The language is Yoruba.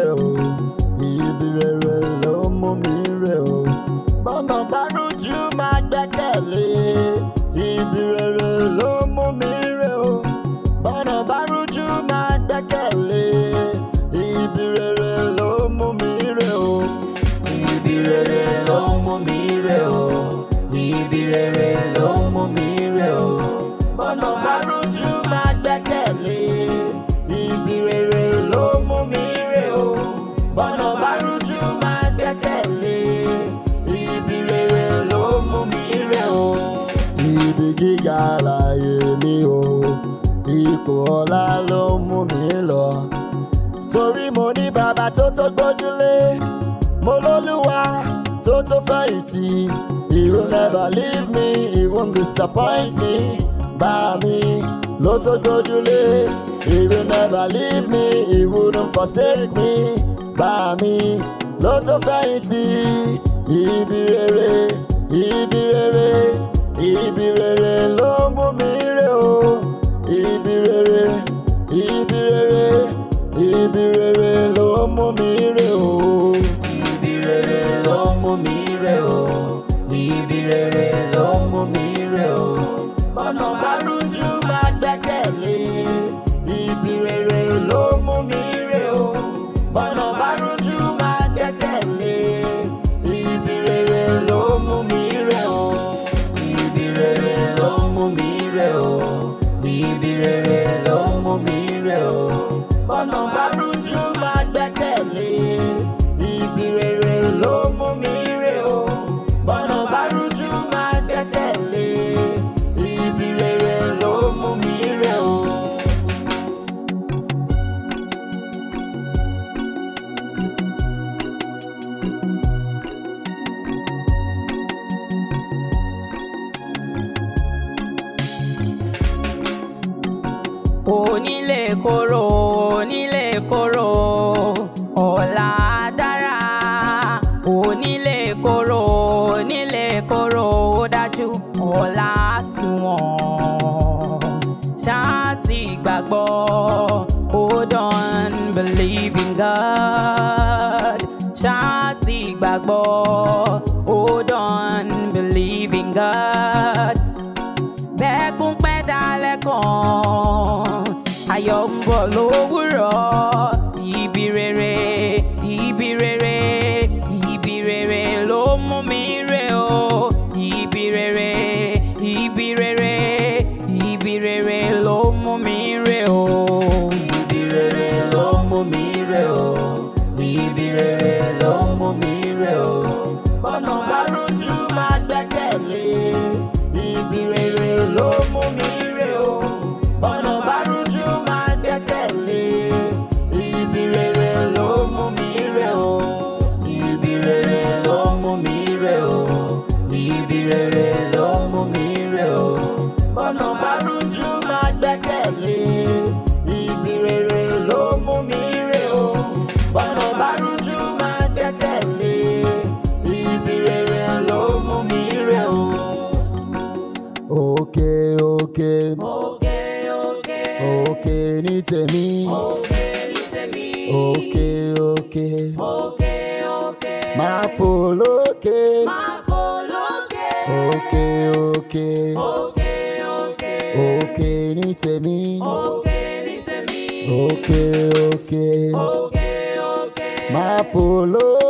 rè o, ibi rere ló mú mi rè o. Bọ́nà bá rújú máa gbẹ́kẹ̀lé, ibi rere ló mú mi rè o. Bọ́nà bá rújú máa gbẹ́kẹ̀lé, ibi rere ló mú mi rè o. Ibi rere ló mú mi rè o, ibi rere ló mú mi rè o. Bọ́nà bá rújú máa gbẹ́kẹ̀lé, ibi rere ló mú mi rè o. Bọ́nà bá rújú máa gbẹ́kẹ̀lé, ibi rere ló mú mi rè o. Ibi gíga láyé mi o, ipò ọlá ló mú mi lọ. Torí mo ní bàbá tó gbójúlé, mo lólúwa tó fẹ̀yìntì. He will never leave me, he won't disappoint me. Bá mi ló tó gbójúlé, he will never leave me, he wouldn't forsake me. Bá mi ló tó fẹ̀yìntì. Ibi rere, ibi rere, ibi rere ló mú mi rè o. Ibi rere, ibi rere, ibi rere ló mú mi rè o. Ibi rere ló mú mi rè o. Ibi rere ló mú mi rè o. Bọ́nà bá rújú máa gbẹ́kẹ̀lé, ibi rere ló mú mi rè o. Bọ́nà bá rújú máa gbẹ́kẹ̀lé, ibi rere ló mú mi rè o. Ibi rere ló mú mi rè o. Ibi rere ló mú mi rè o. Bọ́nà bá rújú máa gbẹ́kẹ̀lé, ibi rere ló mú mi rè o. Bọ́nà bá rújú máa gbẹ́kẹ̀lé, ibi rere ló mú mi rè o. Onílé kóró, onílé kóró, ọ̀la dára. Onílé kóró, onílé kóró, ó dájú ọ̀la sunwọ̀n. Ṣáà ti gbàgbọ́, hold on, believe in God. Ṣáà ti gbàgbọ́, hold on, believe in God. Bẹ́ẹ̀kún pẹ́ dalẹ̀ kan, ayọ̀ ń bọ̀ lówùrọ̀. Ibi rere, ibi rere, ibi rere ló mú mi rè o. Ibi rere, ibi rere, ibi rere ló mú mi rè o. Ibi rere ló mú mi rè o. Ibi rere ló mú mi rè o. Bọ́nà bá rújú máa gbẹ́kẹ̀lé, ibi rere ló mú mi rè o. Bọ́nà bá rújú máa gbẹ́kẹ̀lé, ibi rere ló mú mi rè o. Ibi rere ló mú mi rè o. Ibi rere ló mú mi rè o. Bọ́nà bá rújú máa gbẹ́kẹ̀lé, ibi rere ló mú mi rè o. Bọ́nà bá rújú máa gbẹ́kẹ̀lé, ibi rere ló mú mi rè o. Òkè òkè, Òkè òkè, òkè ní tèmi. òkè ní tèmi. Òkè òkè, Òkè òkè, máa fò lókè. máa fò lókè. Òkè òkè, Òkè òkè, òkè ní tèmi. òkè ní tèmi. Òkè òkè, Òkè òkè, máa fò lókè.